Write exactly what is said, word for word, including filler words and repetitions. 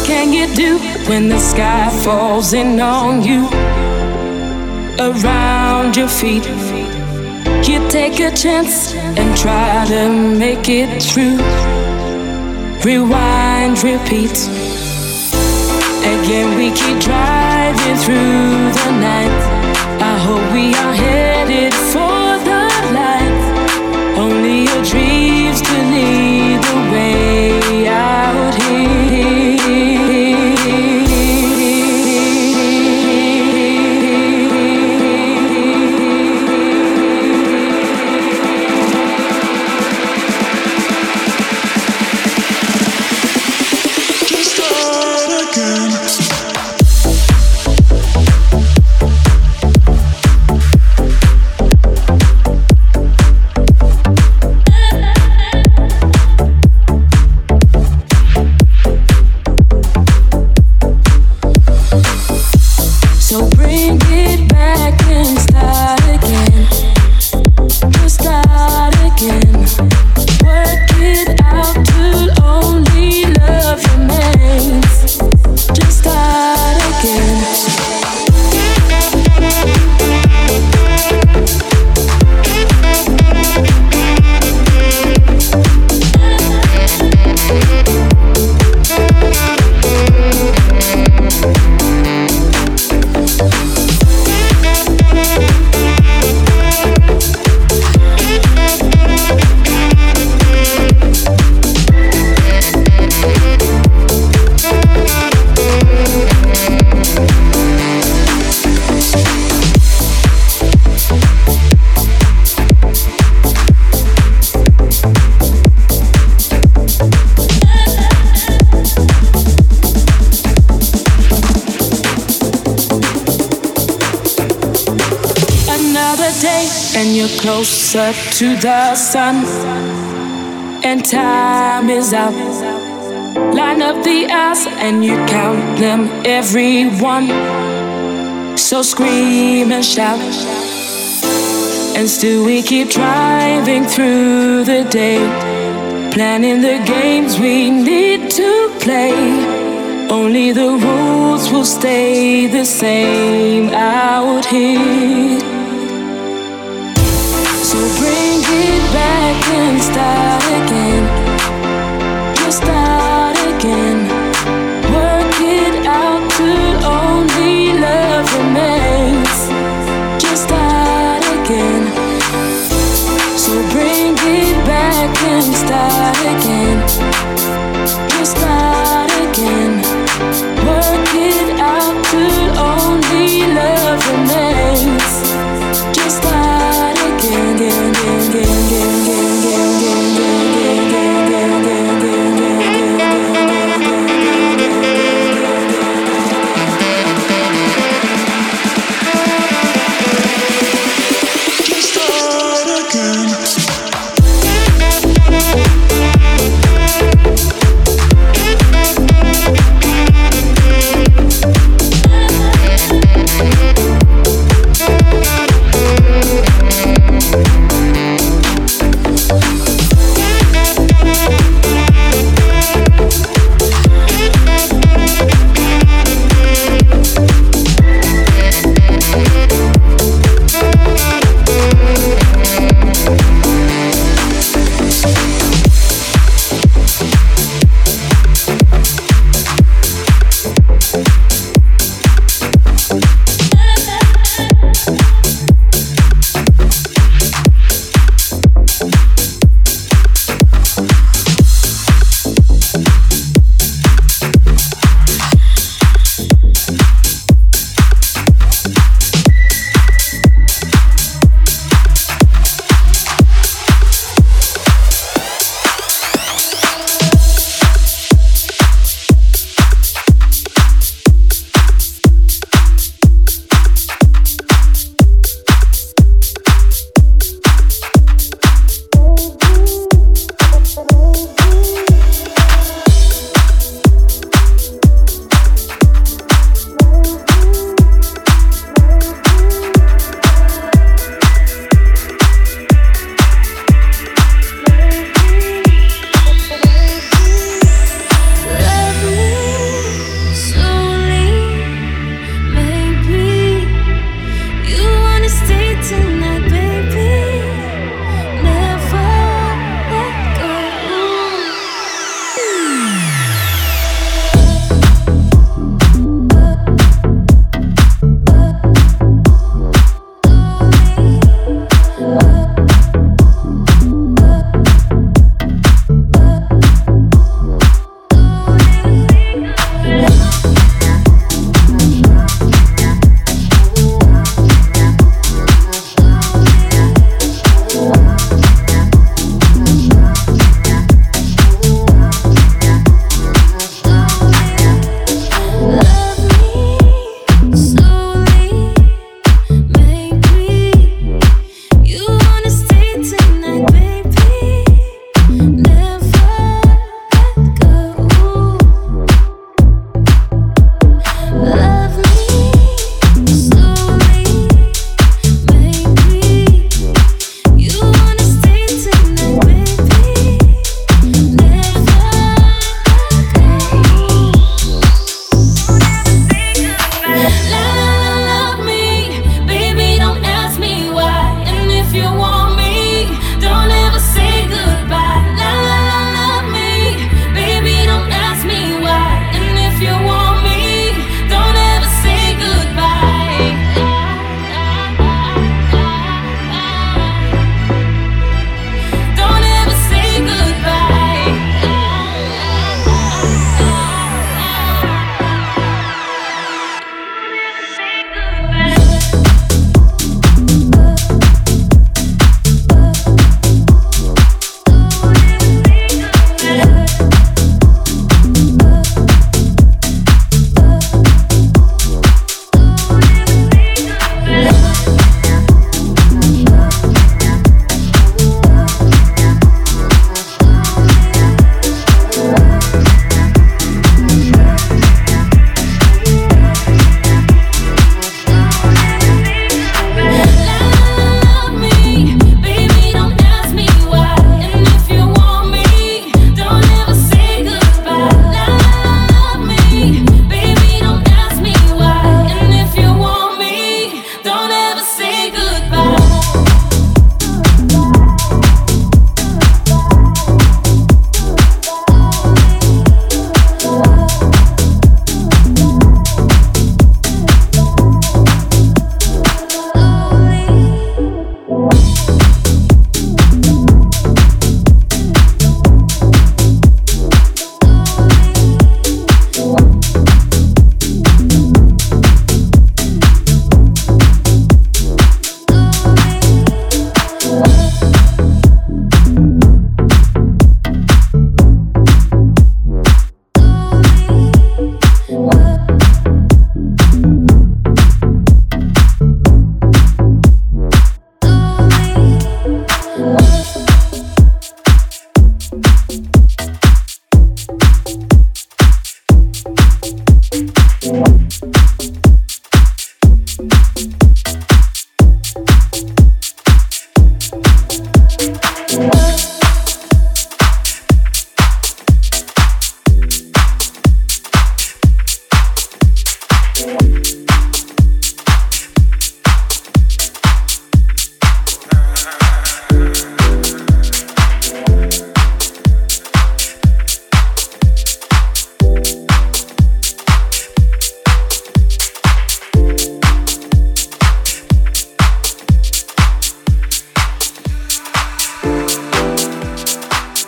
can you do when the sky falls in on you? Around your feet, you take a chance and try to make it through. Rewind, repeat. Again we keep driving through the night. I hope we are headed for the light. Only your dreams can lead the way out here. Closer to the sun, and time is up. Line up the hours and you count them, everyone. So scream and shout, and still we keep driving through the day, planning the games we need to play. Only the rules will stay the same out here. So bring it back and start again.